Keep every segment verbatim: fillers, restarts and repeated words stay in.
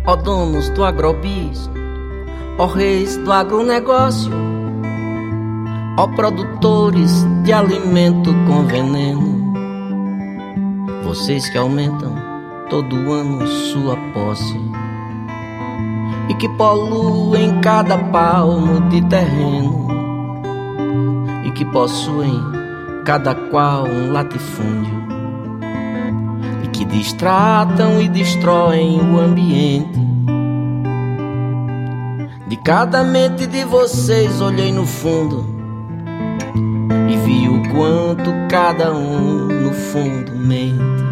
ó donos do agrobis, ó reis do agronegócio, ó produtores de alimento com veneno, vocês que aumentam todo ano sua posse e que poluem cada palmo de terreno e que possuem cada qual um latifúndio e que distratam e destroem o ambiente. De cada mente de vocês olhei no fundo e vi o quanto cada um no fundo mente.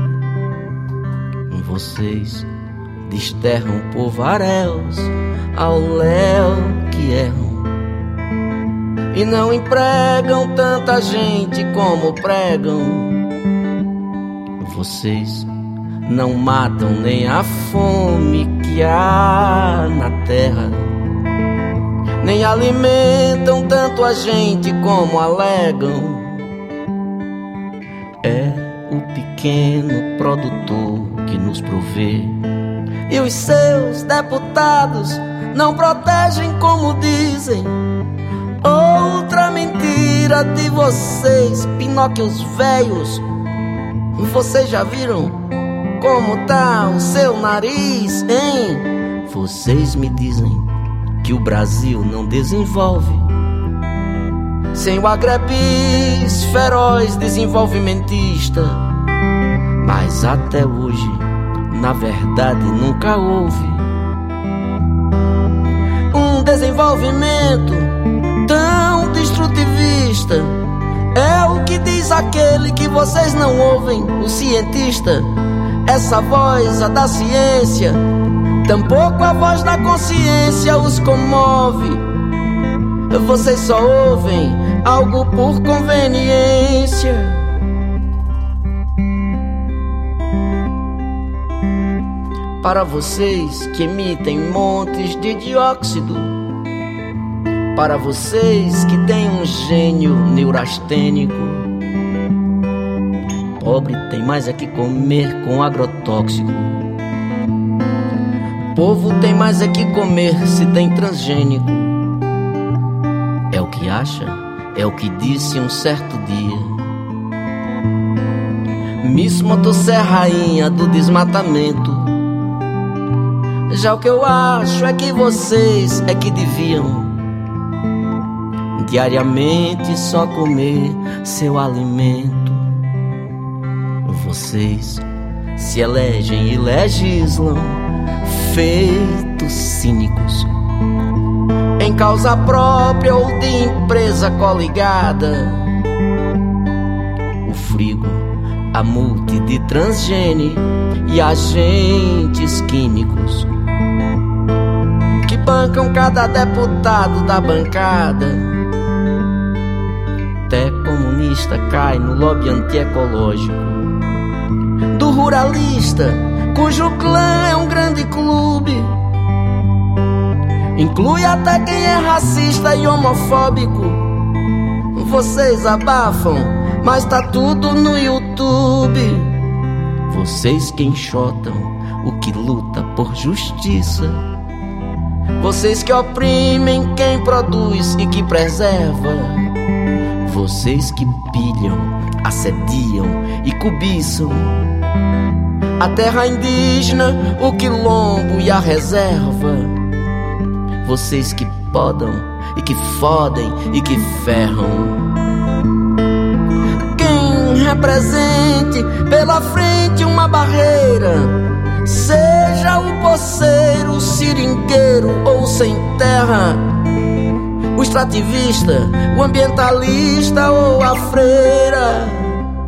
Vocês desterram povaréus ao léu que erram e não empregam tanta gente como pregam. Vocês não matam nem a fome que há na terra, nem alimentam tanto a gente como alegam. É o pequeno produtor que nos provê, e os seus deputados não protegem como dizem. Outra mentira de vocês, Pinóquios velhos. Vocês já viram como tá o seu nariz, hein? Vocês me dizem que o Brasil não desenvolve sem o agrebis feroz desenvolvimentista, mas até hoje, na verdade, nunca houve um desenvolvimento tão destrutivista. É o que diz aquele que vocês não ouvem, o cientista. Essa voz, a da ciência, tampouco a voz da consciência os comove. Vocês só ouvem algo por conveniência. Para vocês que emitem montes de dióxido, para vocês que têm um gênio neurastênico, pobre tem mais é que comer com agrotóxico. Povo tem mais é que comer se tem transgênico. É o que acha, é o que disse um certo dia Miss Motosserra, rainha do desmatamento. Já o que eu acho é que vocês é que deviam diariamente só comer seu alimento. Vocês se elegem e legislam feitos cínicos, em causa própria ou de empresa coligada. O frigo, a multi de transgene e agentes químicos que bancam cada deputado da bancada. Até comunista cai no lobby antiecológico do ruralista, cujo clã é um grande clube. Inclui até quem é racista e homofóbico. Vocês abafam, mas tá tudo no YouTube. Vocês que enxotam o que luta por justiça. Vocês que oprimem quem produz e que preserva. Vocês que pilham, assediam e cobiçam a terra indígena, o quilombo e a reserva. Vocês que podam e que fodem e que ferram. Quem represente pela frente uma barreira, seja o poceiro, o seringueiro ou sem terra, o extrativista, o ambientalista ou a freira.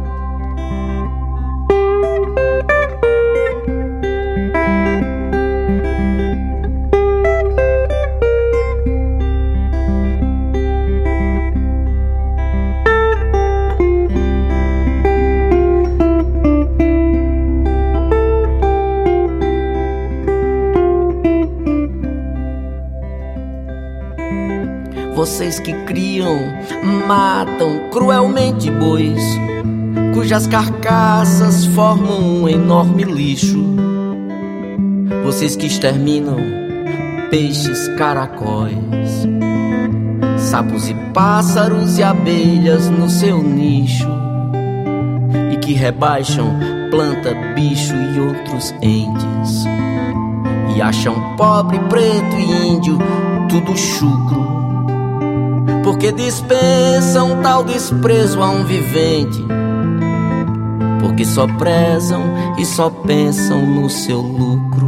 Vocês que criam, matam cruelmente bois, cujas carcaças formam um enorme lixo. Vocês que exterminam peixes, caracóis, sapos e pássaros e abelhas no seu nicho, e que rebaixam planta, bicho e outros entes, e acham pobre, preto e índio tudo chucro, porque dispensam tal desprezo a um vivente, porque só prezam e só pensam no seu lucro.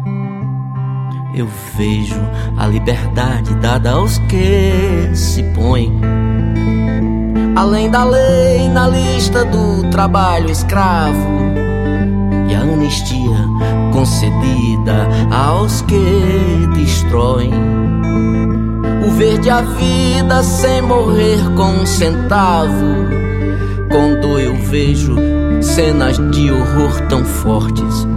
Eu vejo a liberdade dada aos que se põem além da lei na lista do trabalho escravo, e a anistia concedida aos que destroem o verde, a vida sem morrer com um centavo. Quando eu vejo cenas de horror tão fortes,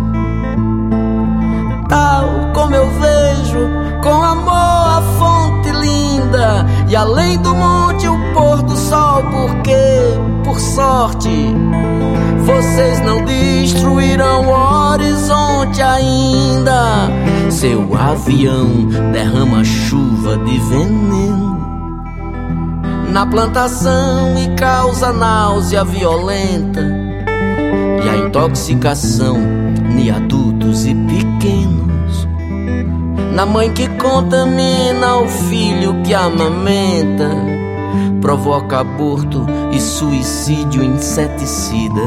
tal como eu vejo com amor a fonte linda, e além do monte o pôr do sol, porque, por sorte, vocês não destruirão o horizonte ainda. Seu avião derrama chuva de veneno na plantação e causa náusea violenta, e a intoxicação em adultos e pequenos, na mãe que contamina o filho que amamenta, provoca aborto e suicídio inseticida.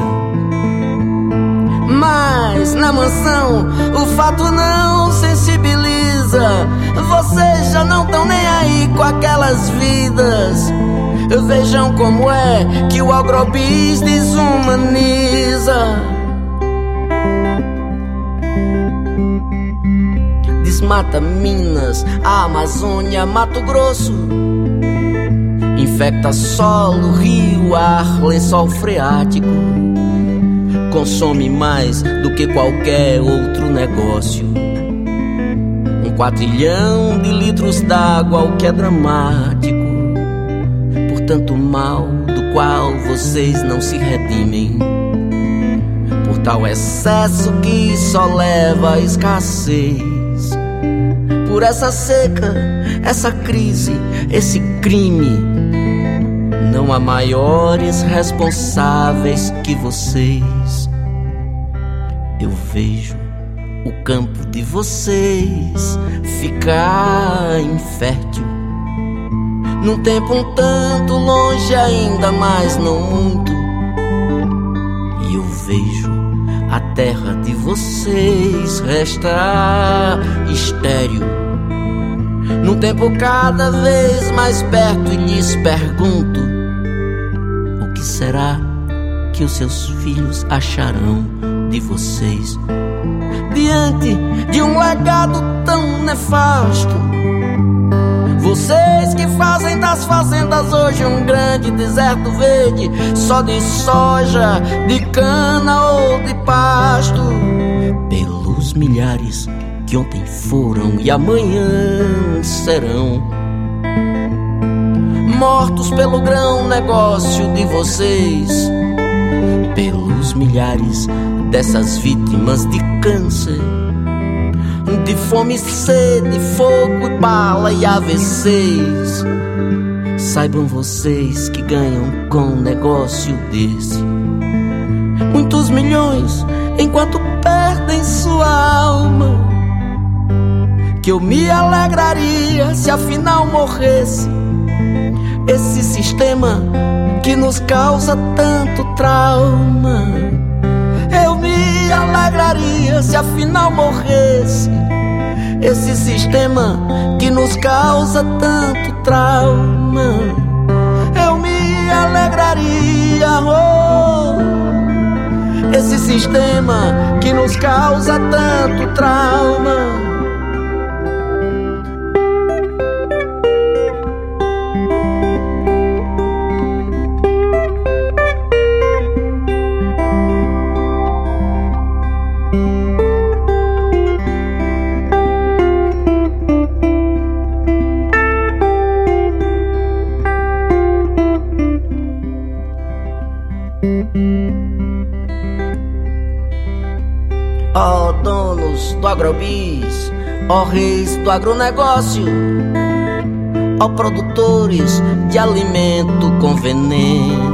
Mas na mansão o fato não sensibiliza, vocês já não tão nem aí com aquelas vidas. Vejam como é que o agrobis desumaniza. Desmata Minas, a Amazônia, Mato Grosso, infecta solo, rio, ar, lençol freático, consome mais do que qualquer outro negócio. Um quatrilhão de litros d'água, o que é dramático, por tanto mal do qual vocês não se redimem, por tal excesso que só leva à escassez, por essa seca, essa crise, esse crime. Não há maiores responsáveis que vocês. Eu vejo o campo de vocês ficar infértil, num tempo um tanto longe ainda, mas não muito. E eu vejo a terra de vocês restar estéril, num tempo cada vez mais perto. E lhes pergunto: o que será que os seus filhos acharão de vocês diante de um legado tão nefasto? Vocês que fazem das fazendas hoje um grande deserto verde, só de soja, de cana ou de pasto, pelos milhares que ontem foram e amanhã serão mortos pelo grão negócio de vocês, pelos milhares dessas vítimas de câncer, de fome, sede, fogo, bala e A V Cs. Saibam vocês que ganham com um negócio desse muitos milhões, enquanto perdem sua alma, que eu me alegraria se afinal morresse esse sistema que nos causa tanto trauma. Eu me alegraria se afinal morresse esse sistema que nos causa tanto trauma. Eu me alegraria, oh, esse sistema que nos causa tanto trauma. Ó donos do agrobis, ó reis do agronegócio, ó produtores de alimento com veneno,